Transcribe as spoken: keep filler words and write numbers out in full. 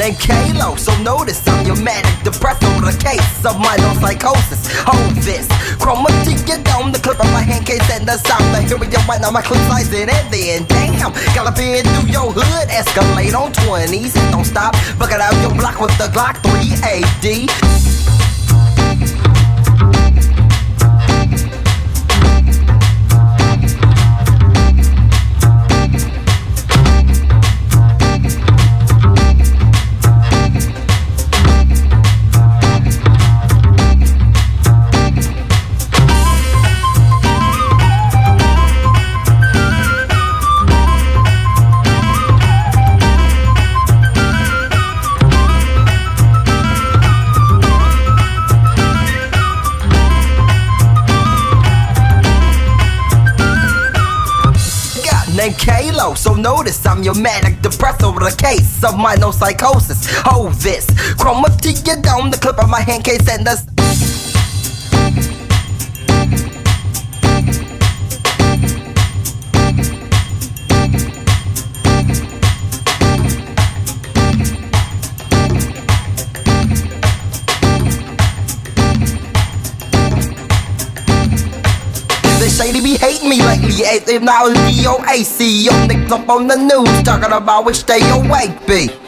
named Kalo, so notice I'm your manic depressed over the case of minor psychosis. Hold this, chroma to your dome, the clip of my hand case and the sound. The hearing you right now, my clip size it and then damn, galloping through your hood, escalate on twenties, don't stop, bucket out your block with the Glock three A D. Named Kalo, so notice I'm your manic depressed over the case of minor psychosis. Hold this, chroma to your dome, the clip of my hand case and the shady be hating me lately. If now it's D O A C, yo niggas up on the news talking about which stay awake, B.